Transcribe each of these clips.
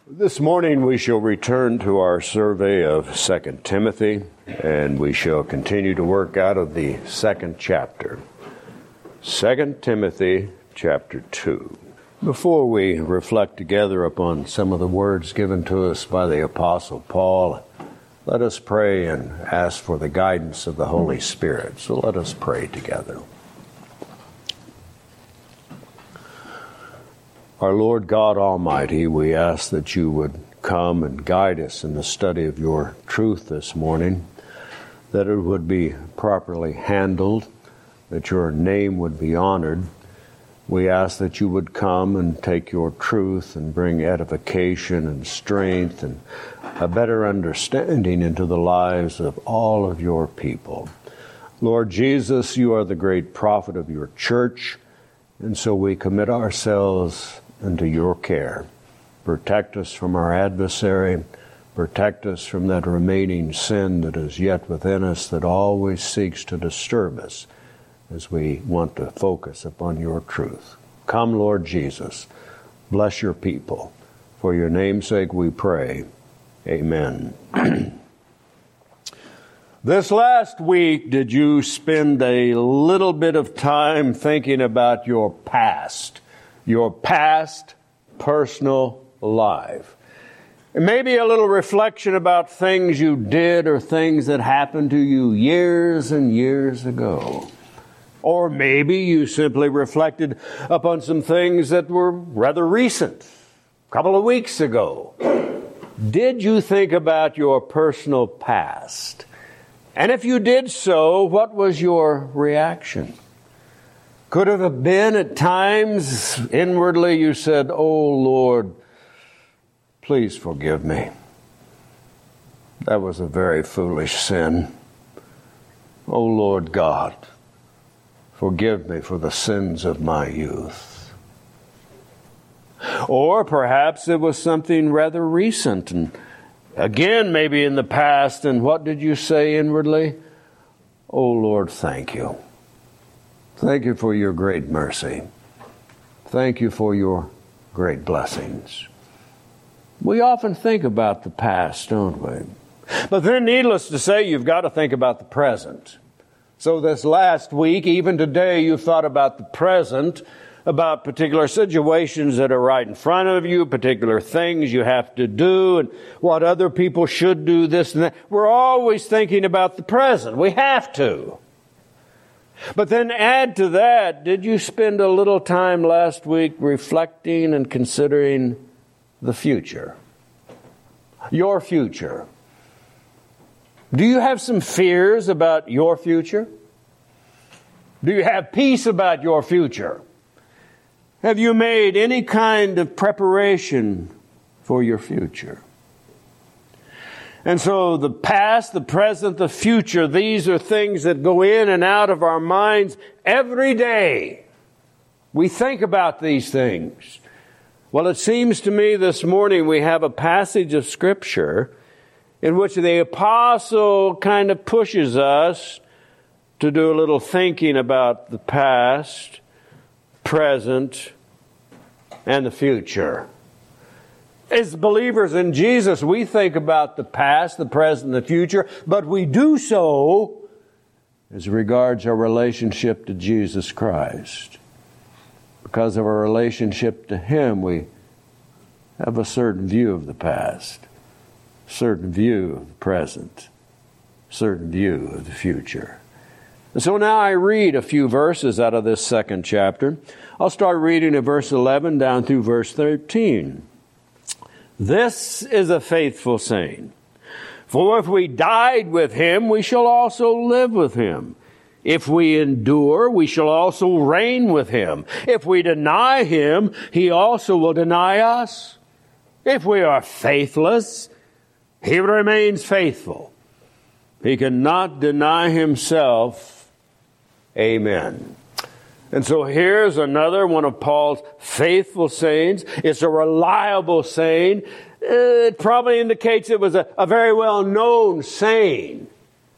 This morning we shall return to our survey of 2 Timothy, and we shall continue to work out of the second chapter. 2 Timothy chapter 2. Before we reflect together upon some of the words given to us by the Apostle Paul, let us pray and ask for the guidance of the Holy Spirit. So let us pray together. Our Lord God Almighty, we ask that you would come and guide us in the study of your truth this morning, that it would be properly handled, that your name would be honored. We ask that you would come and take your truth and bring edification and strength and a better understanding into the lives of all of your people. Lord Jesus, you are the great prophet of your church, and so we commit ourselves into your care. Protect us from our adversary. Protect us from that remaining sin that is yet within us that always seeks to disturb us as we want to focus upon your truth. Come, Lord Jesus. Bless your people. For your name's sake we pray. Amen. This last week, did you spend a little bit of time thinking about your past personal life? And maybe a little reflection about things you did or things that happened to you years and years ago. Or maybe you simply reflected upon some things that were rather recent, a couple of weeks ago. Did you think about your personal past? And if you did so, what was your reaction? Could it have been at times inwardly you said, "Oh Lord, please forgive me. That was a very foolish sin. Oh Lord God, forgive me for the sins of my youth." Or perhaps it was something rather recent and again maybe in the past, and what did you say inwardly? "Oh Lord, thank you. Thank you for your great mercy. Thank you for your great blessings." We often think about the past, don't we? But then, needless to say, you've got to think about the present. So this last week, even today, you've thought about the present, about particular situations that are right in front of you, particular things you have to do, and what other people should do, this and that. We're always thinking about the present. We have to. But then add to that, did you spend a little time last week reflecting and considering the future? Your future. Do you have some fears about your future? Do you have peace about your future? Have you made any kind of preparation for your future? And so the past, the present, the future, these are things that go in and out of our minds every day. We think about these things. Well, it seems to me this morning we have a passage of Scripture in which the apostle kind of pushes us to do a little thinking about the past, present, and the future. As believers in Jesus, we think about the past, the present, and the future, but we do so as regards our relationship to Jesus Christ. Because of our relationship to Him, we have a certain view of the past, a certain view of the present, a certain view of the future. And so now I read a few verses out of this second chapter. I'll start reading at verse 11 down through verse 13. This is a faithful saying. For if we died with Him, we shall also live with Him. If we endure, we shall also reign with Him. If we deny Him, He also will deny us. If we are faithless, He remains faithful. He cannot deny Himself. Amen. And so here's another one of Paul's faithful sayings. It's a reliable saying. It probably indicates it was a very well-known saying.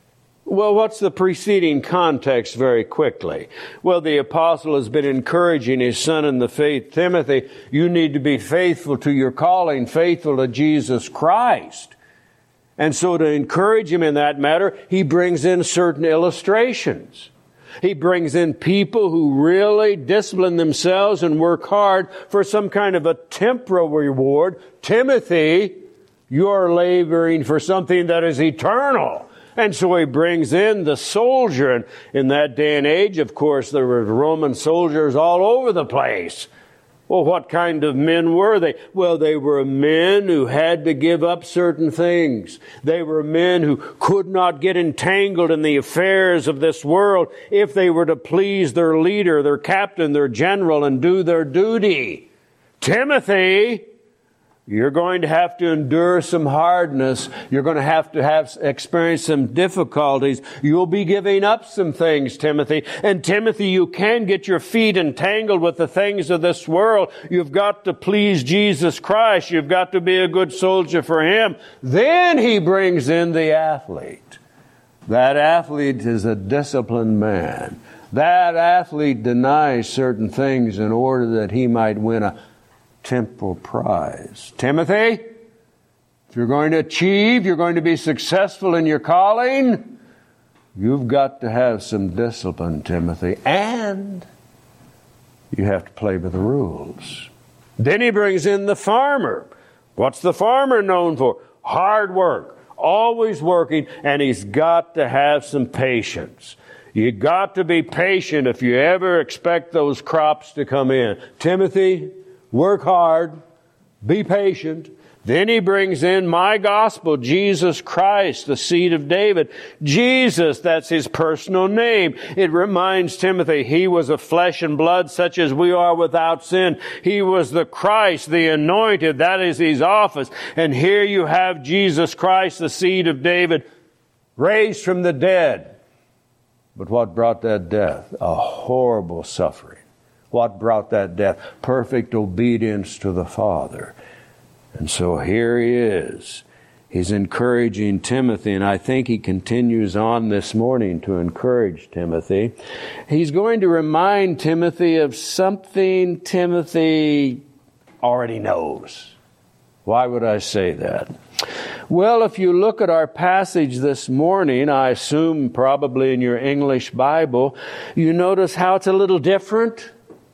Well, what's the preceding context very quickly? Well, the apostle has been encouraging his son in the faith, Timothy. You need to be faithful to your calling, faithful to Jesus Christ. And so to encourage him in that matter, he brings in certain illustrations. He brings in people who really discipline themselves and work hard for some kind of a temporal reward. Timothy, you are laboring for something that is eternal. And so he brings in the soldier. And in that day and age, of course, there were Roman soldiers all over the place. Well, what kind of men were they? Well, they were men who had to give up certain things. They were men who could not get entangled in the affairs of this world if they were to please their leader, their captain, their general, and do their duty. Timothy, you're going to have to endure some hardness. You're going to have experience some difficulties. You'll be giving up some things, Timothy. And Timothy, you can get your feet entangled with the things of this world. You've got to please Jesus Christ. You've got to be a good soldier for Him. Then he brings in the athlete. That athlete is a disciplined man. That athlete denies certain things in order that he might win a temporal prize. Timothy, if you're going to achieve, you're going to be successful in your calling, you've got to have some discipline, Timothy, and you have to play by the rules. Then he brings in the farmer. What's the farmer known for? Hard work, always working, and he's got to have some patience. You got to be patient if you ever expect those crops to come in. Timothy, work hard, be patient. Then he brings in my gospel, Jesus Christ, the seed of David. Jesus, that's his personal name. It reminds Timothy he was of flesh and blood such as we are without sin. He was the Christ, the anointed. That is his office. And here you have Jesus Christ, the seed of David, raised from the dead. But what brought that death? A horrible suffering. What brought that death? Perfect obedience to the Father. And so here he is. He's encouraging Timothy, and I think he continues on this morning to encourage Timothy. He's going to remind Timothy of something Timothy already knows. Why would I say that? Well, if you look at our passage this morning, I assume probably in your English Bible, you notice how it's a little different.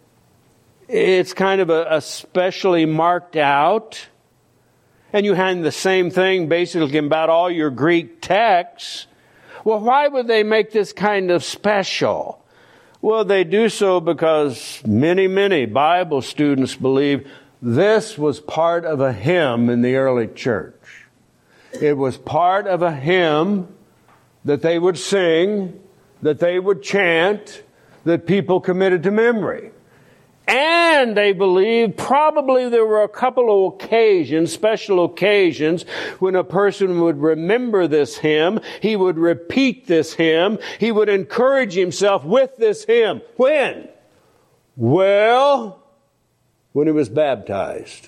It's kind of especially marked out. And you have the same thing basically about all your Greek texts. Well, why would they make this kind of special? Well, they do so because many Bible students believe this was part of a hymn in the early church. It was part of a hymn that they would sing, that they would chant, that people committed to memory. And they believe probably there were a couple of occasions, special occasions, when a person would remember this hymn. He would repeat this hymn. He would encourage himself with this hymn. When? Well, when he was baptized.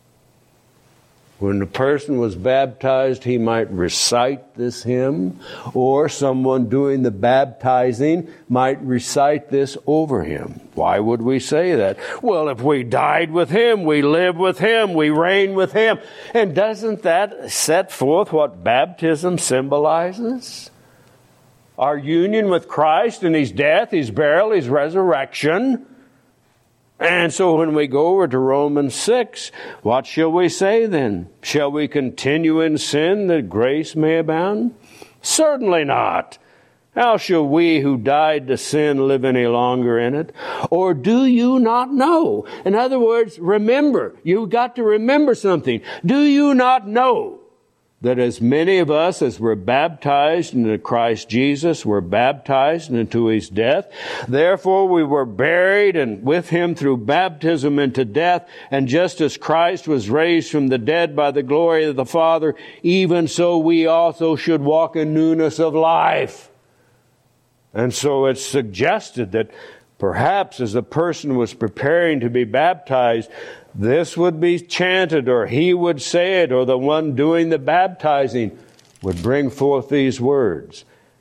When the person was baptized, he might recite this hymn, or someone doing the baptizing might recite this over him. Why would we say that? Well, if we died with him, we live with him, we reign with him. And doesn't that set forth what baptism symbolizes? Our union with Christ in his death, his burial, his resurrection. And so when we go over to Romans 6, what shall we say then? Shall we continue in sin that grace may abound? Certainly not. How shall we who died to sin live any longer in it? Or do you not know? In other words, remember. You've got to remember something. Do you not know that as many of us as were baptized into Christ Jesus were baptized into his death? Therefore we were buried and with him through baptism into death, and just as Christ was raised from the dead by the glory of the Father, even so we also should walk in newness of life. And so it's suggested that perhaps as a person was preparing to be baptized, this would be chanted, or he would say it, or the one doing the baptizing would bring forth these words.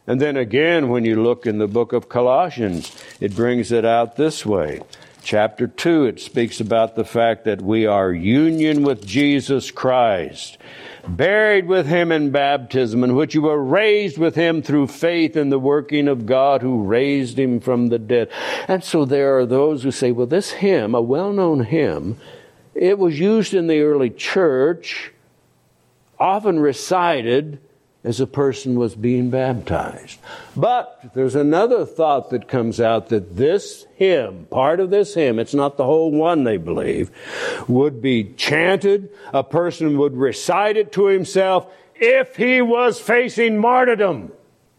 And then again, when you look in the book of Colossians, it brings it out this way. Chapter 2, it speaks about the fact that we are union with Jesus Christ, buried with Him in baptism, in which you were raised with Him through faith in the working of God who raised Him from the dead. And so there are those who say, well, this hymn, a well-known hymn, it was used in the early church, often recited as a person was being baptized. But there's another thought that comes out, that this hymn, part of this hymn, it's not the whole one, they believe, would be chanted. A person would recite it to himself if he was facing martyrdom.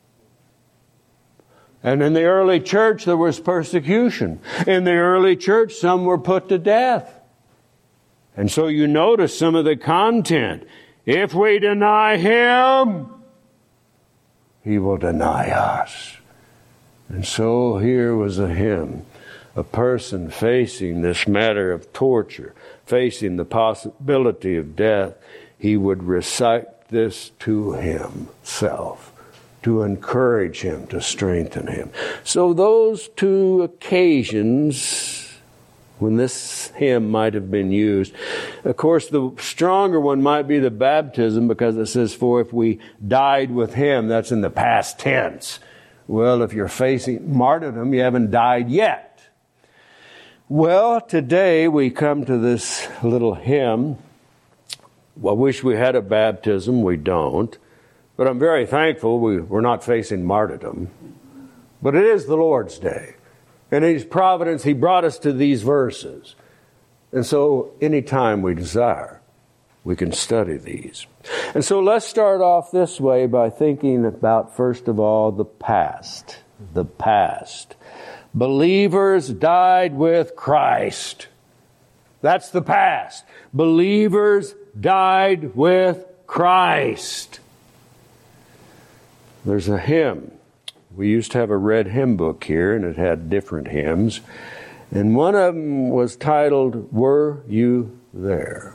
And in the early church, there was persecution. In the early church, some were put to death. And so you notice some of the content. If we deny Him, He will deny us. And so here was a hymn, a person facing this matter of torture, facing the possibility of death. He would recite this to himself, to encourage him, to strengthen him. So those two occasions when this hymn might have been used. Of course, the stronger one might be the baptism, because it says, for if we died with Him, that's in the past tense. Well, if you're facing martyrdom, you haven't died yet. Well, today we come to this little hymn. I wish we had a baptism. We don't. But I'm very thankful we're not facing martyrdom. But it is the Lord's Day. And in His providence, He brought us to these verses. And so anytime we desire, we can study these. And so let's start off this way by thinking about, first of all, the past. The past. Believers died with Christ. That's the past. Believers died with Christ. There's a hymn. We used to have a red hymn book here, and it had different hymns. And one of them was titled, Were You There?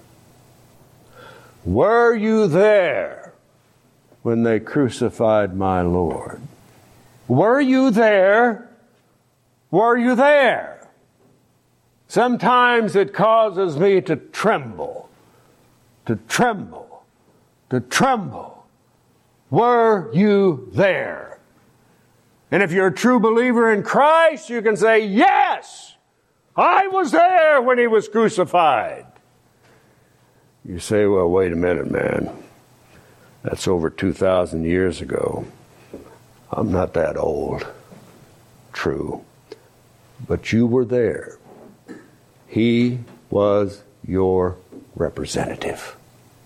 Were you there when they crucified my Lord? Were you there? Were you there? Sometimes it causes me to tremble, to tremble, to tremble. Were you there? And if you're a true believer in Christ, you can say, yes, I was there when He was crucified. You say, well, wait a minute, man. That's over 2,000 years ago. I'm not that old. True. But you were there. He was your representative.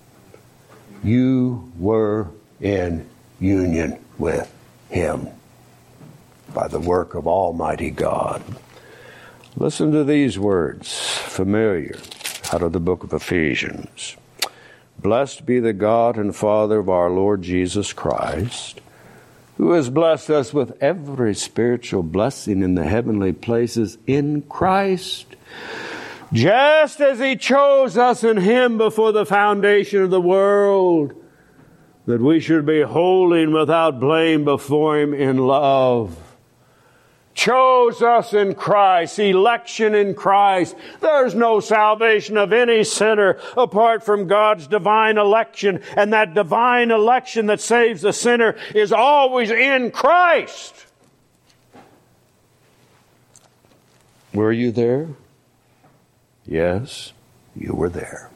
You were in union with Him by the work of Almighty God. Listen to these words, familiar, out of the book of Ephesians. Blessed be the God and Father of our Lord Jesus Christ, who has blessed us with every spiritual blessing in the heavenly places in Christ, just as He chose us in Him before the foundation of the world, that we should be holy and without blame before Him in love. Chose us in Christ, election in Christ. There's no salvation of any sinner apart from God's divine election. And that divine election that saves the sinner is always in Christ. Were you there? Yes, you were there.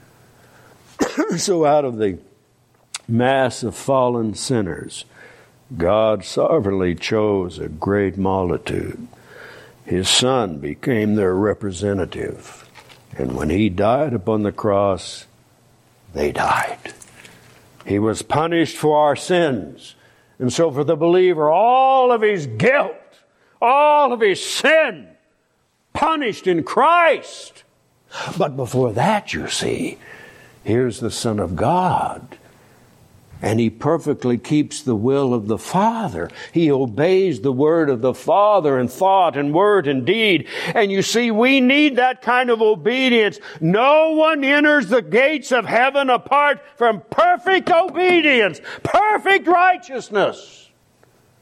So out of the mass of fallen sinners, God sovereignly chose a great multitude. His Son became their representative. And when He died upon the cross, they died. He was punished for our sins. And so for the believer, all of his guilt, all of his sin, punished in Christ. But before that, you see, here's the Son of God. And He perfectly keeps the will of the Father. He obeys the word of the Father in thought and word and deed. And you see, we need that kind of obedience. No one enters the gates of heaven apart from perfect obedience, perfect righteousness.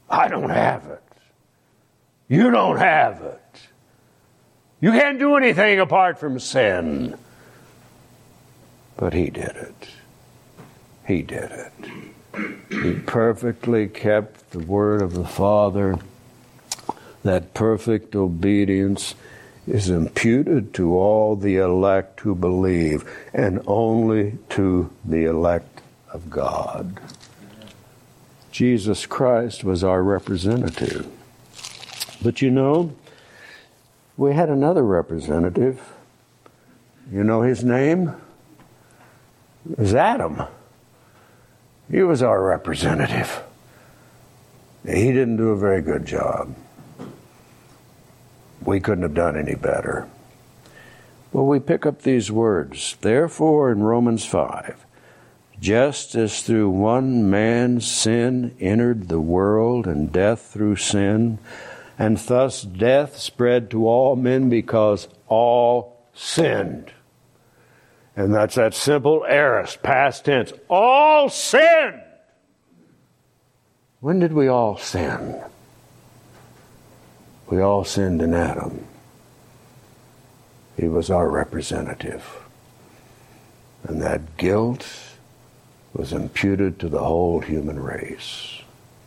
I don't have it. You don't have it. You can't do anything apart from sin. But He did it. He did it. He perfectly kept the word of the Father. That perfect obedience is imputed to all the elect who believe, and only to the elect of God. Jesus Christ was our representative. But you know, we had another representative. You know his name? It was Adam. He was our representative. He didn't do a very good job. We couldn't have done any better. Well, we pick up these words. Therefore, in Romans 5, just as through one man's sin entered the world, and death through sin, and thus death spread to all men because all sinned. And that's that simple aorist, past tense. All sinned! When did we all sin? We all sinned in Adam. He was our representative. And that guilt was imputed to the whole human race.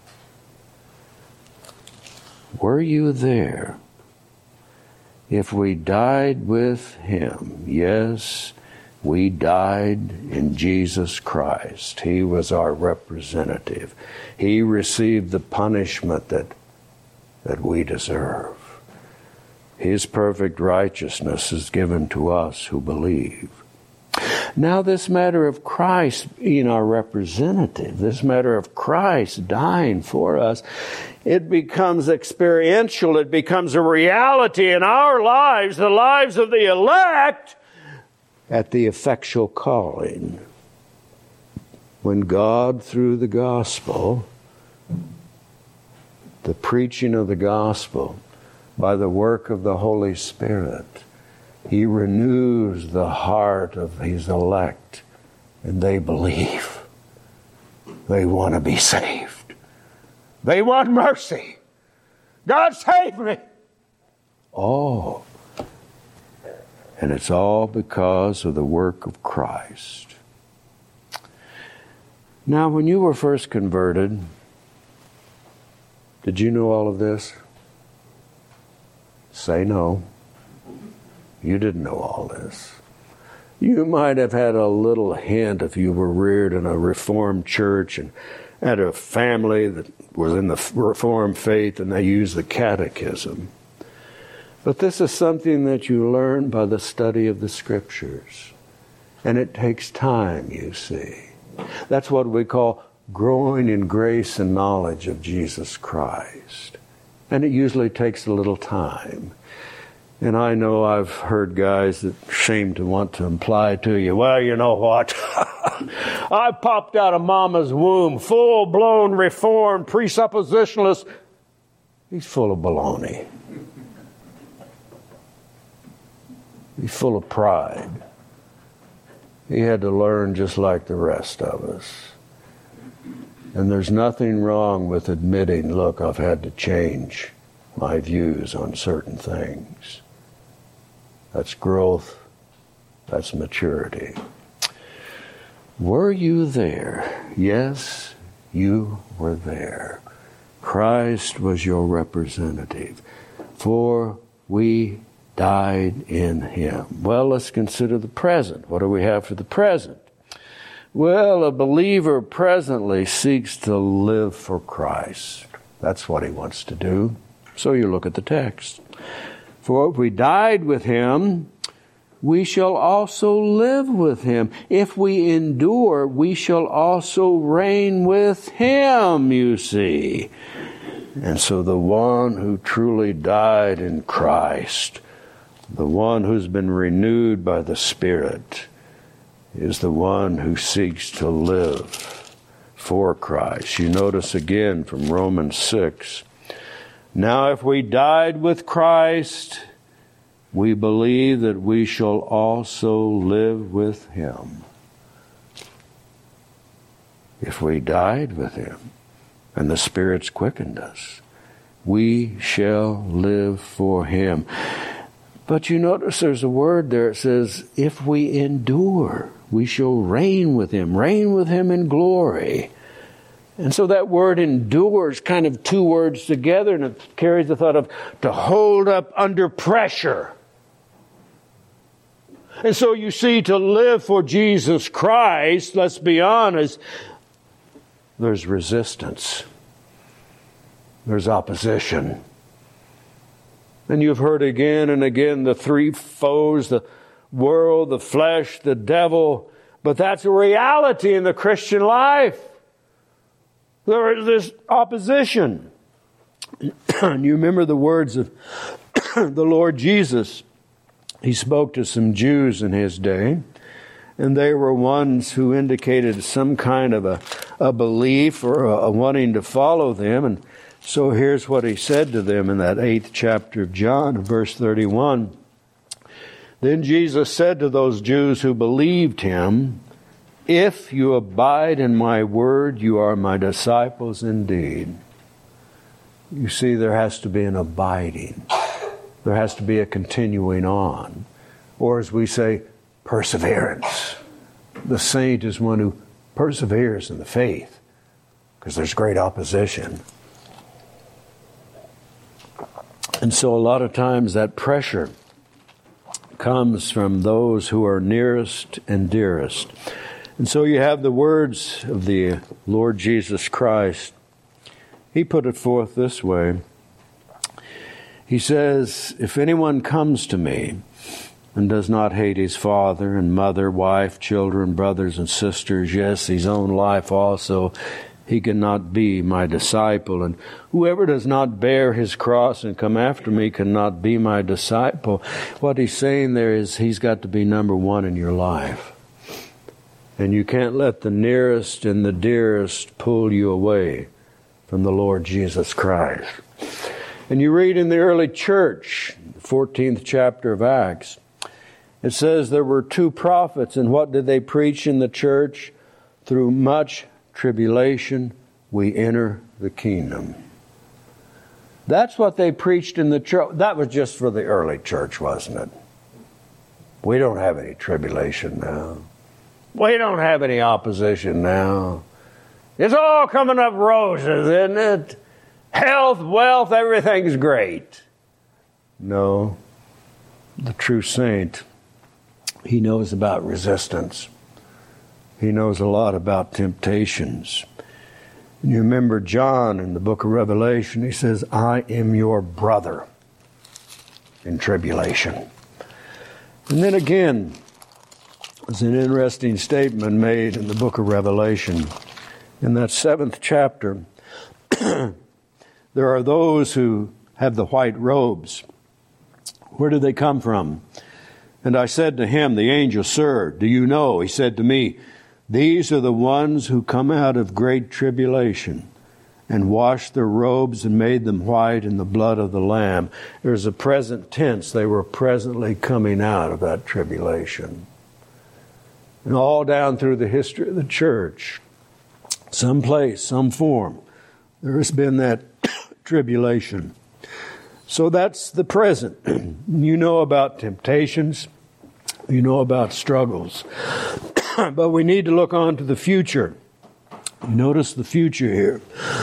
Were you there? If we died with Him, yes, we died in Jesus Christ. He was our representative. He received the punishment that we deserve. His perfect righteousness is given to us who believe. Now this matter of Christ being our representative, this matter of Christ dying for us, it becomes experiential, it becomes a reality in our lives, the lives of the elect, at the effectual calling. When God, through the gospel, the preaching of the gospel, by the work of the Holy Spirit, He renews the heart of His elect, and they believe. They want to be saved. They want mercy. God save me. Oh. And it's all because of the work of Christ. Now, when you were first converted, did you know all of this? Say no. You didn't know all this. You might have had a little hint if you were reared in a Reformed church and had a family that was in the Reformed faith and they used the catechism. But this is something that you learn by the study of the Scriptures. And it takes time, you see. That's what we call growing in grace and knowledge of Jesus Christ. And it usually takes a little time. And I know I've heard guys that seem to want to imply to you, well, you know what? I popped out of mama's womb, full-blown Reformed, presuppositionalist. He's full of baloney. He's full of pride. He had to learn just like the rest of us. And there's nothing wrong with admitting, look, I've had to change my views on certain things. That's growth. That's maturity. Were you there? Yes, you were there. Christ was your representative. For we died in Him. Well, let's consider the present. What do we have for the present? Well, a believer presently seeks to live for Christ. That's what he wants to do. So you look at the text. For if we died with Him, we shall also live with Him. If we endure, we shall also reign with Him, you see. And so the one who truly died in Christ, the one who's been renewed by the Spirit, is the one who seeks to live for Christ. You notice again from Romans 6, now if we died with Christ, we believe that we shall also live with Him. If we died with Him, and the Spirit's quickened us. We shall live for Him. But you notice there's a word there. It says, if we endure, we shall reign with Him in glory. And so that word endure is kind of two words together, and it carries the thought of to hold up under pressure. And so you see, to live for Jesus Christ, let's be honest, there's resistance. There's opposition. And you've heard again and again the three foes, the world, the flesh, the devil. But that's a reality in the Christian life. There is this opposition. And you remember the words of the Lord Jesus. He spoke to some Jews in His day, and they were ones who indicated some kind of a belief or a wanting to follow them. And so here's what He said to them in that 8th chapter of John, verse 31. Then Jesus said to those Jews who believed Him, if you abide in my word, you are my disciples indeed. You see, there has to be an abiding. There has to be a continuing on. Or as we say, perseverance. The saint is one who perseveres in the faith because there's great opposition. And so a lot of times that pressure comes from those who are nearest and dearest. And so you have the words of the Lord Jesus Christ. He put it forth this way. He says, if anyone comes to me and does not hate his father and mother, wife, children, brothers and sisters, yes, his own life also, he cannot be my disciple. And whoever does not bear his cross and come after me cannot be my disciple. What he's saying there is he's got to be number one in your life. And you can't let the nearest and the dearest pull you away from the Lord Jesus Christ. And you read in the early church, the 14th chapter of Acts, it says there were two prophets, and what did they preach in the church? Through much tribulation we enter the kingdom. That's what they preached in the church. That was just for the early church, wasn't it? We don't have any tribulation now. We don't have any opposition now. It's all coming up roses, isn't it? Health, wealth, everything's great. No. The true saint, he knows about resistance. He knows a lot about temptations. And you remember John in the book of Revelation, he says, I am your brother in tribulation. And then again, there's an interesting statement made in the book of Revelation. In that 7th chapter, there are those who have the white robes. Where do they come from? And I said to him, the angel, Sir, do you know? He said to me, these are the ones who come out of great tribulation and washed their robes and made them white in the blood of the Lamb. There's a present tense. They were presently coming out of that tribulation. And all down through the history of the church, some place, some form, there has been that tribulation. So that's the present. You know about temptations. You know about struggles. But we need to look on to the future. Notice the future here.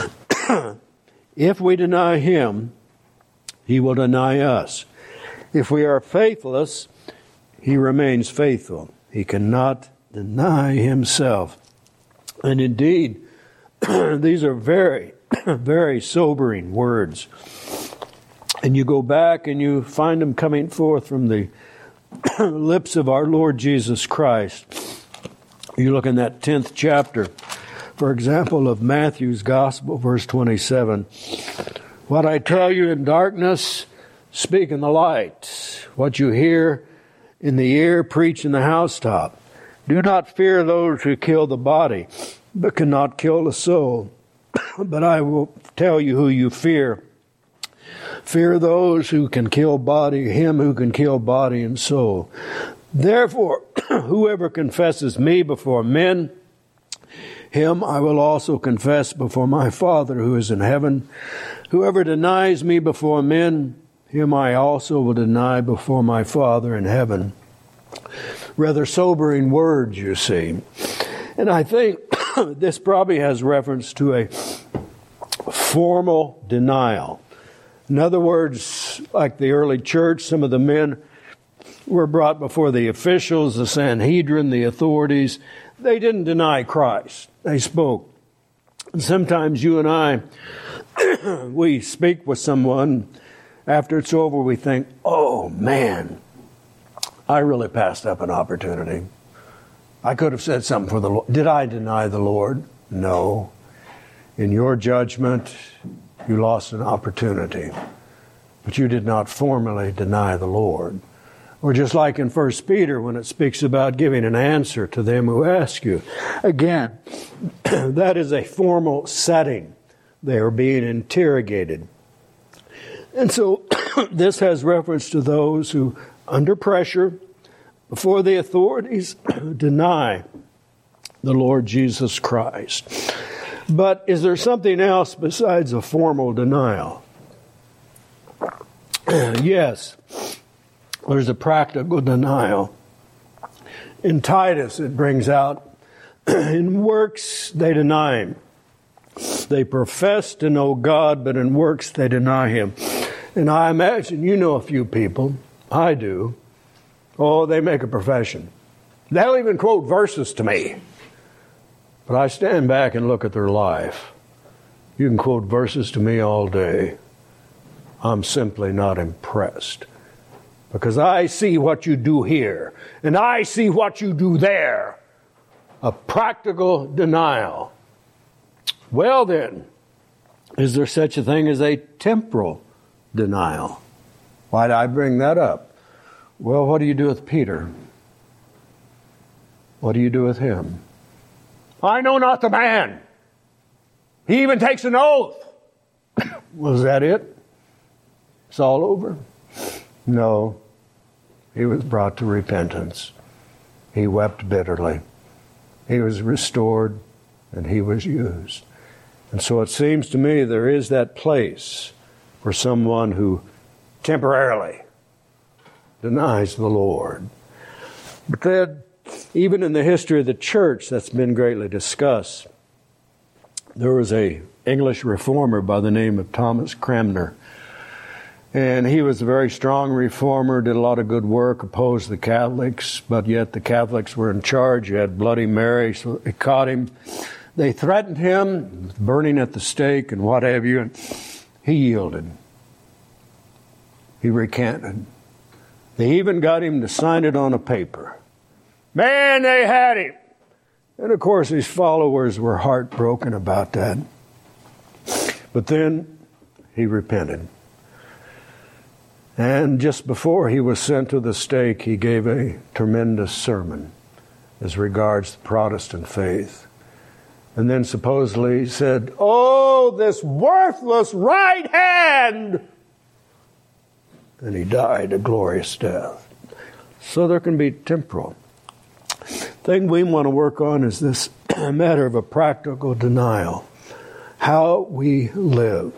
If we deny Him, He will deny us. If we are faithless, He remains faithful. He cannot deny Himself. And indeed, these are very, very sobering words. And you go back and you find them coming forth from the lips of our Lord Jesus Christ. You look in that 10th chapter, for example, of Matthew's Gospel, verse 27. What I tell you in darkness, speak in the light. What you hear in the ear, preach in the housetop. Do not fear those who kill the body, but cannot kill the soul. But I will tell you who you fear. Fear those who can kill body, him who can kill body and soul. Therefore, whoever confesses me before men, Him I will also confess before my Father who is in heaven. Whoever denies me before men, him I also will deny before my Father in heaven. Rather sobering words, you see. And I think this probably has reference to a formal denial. In other words, like the early church, some of the men were brought before the officials, the Sanhedrin, the authorities. They didn't deny Christ. They spoke. And sometimes you and I, we speak with someone. After it's over, we think, oh man, I really passed up an opportunity. I could have said something for the Lord. Did I deny the Lord? No. In your judgment, you lost an opportunity. But you did not formally deny the Lord. Or just like in 1 Peter when it speaks about giving an answer to them who ask you. Again, that is a formal setting. They are being interrogated. And so this has reference to those who, under pressure, before the authorities, deny the Lord Jesus Christ. But is there something else besides a formal denial? Yes. There's a practical denial. In Titus, it brings out, in works they deny Him. They profess to know God, but in works they deny Him. And I imagine you know a few people, I do. Oh, they make a profession. They'll even quote verses to me. But I stand back and look at their life. You can quote verses to me all day. I'm simply not impressed. Because I see what you do here, and I see what you do there. A practical denial. Well then, is there such a thing as a temporal denial? Why did I bring that up? Well, what do you do with Peter? What do you do with him? I know not the man. He even takes an oath. Was that it? It's all over? No. He was brought to repentance. He wept bitterly. He was restored and he was used. And so it seems to me there is that place for someone who temporarily denies the Lord. But then, even in the history of the church that's been greatly discussed, there was an English reformer by the name of Thomas Cranmer. And he was a very strong reformer, did a lot of good work, opposed the Catholics, but yet the Catholics were in charge. You had Bloody Mary, so they caught him. They threatened him with burning at the stake and what have you, and he yielded. He recanted. They even got him to sign it on a paper. Man, they had him. And of course his followers were heartbroken about that. But then he repented. And just before he was sent to the stake, he gave a tremendous sermon as regards the Protestant faith. And then supposedly said, "Oh, this worthless right hand!" And he died a glorious death. So there can be temporal. The thing we want to work on is this matter of a practical denial. How we live.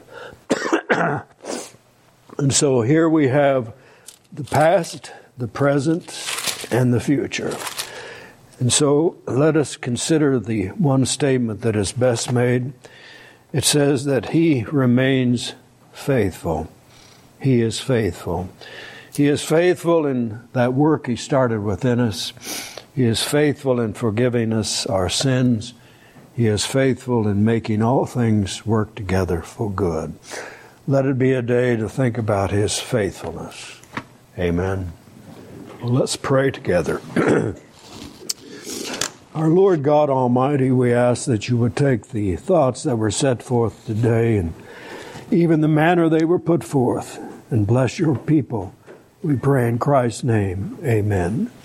And so here we have the past, the present, and the future. And so let us consider the one statement that is best made. It says that He remains faithful. He is faithful. He is faithful in that work He started within us. He is faithful in forgiving us our sins. He is faithful in making all things work together for good. Let it be a day to think about His faithfulness. Amen. Well, let's pray together. Our Lord God Almighty, we ask that You would take the thoughts that were set forth today and even the manner they were put forth and bless Your people. We pray in Christ's name. Amen.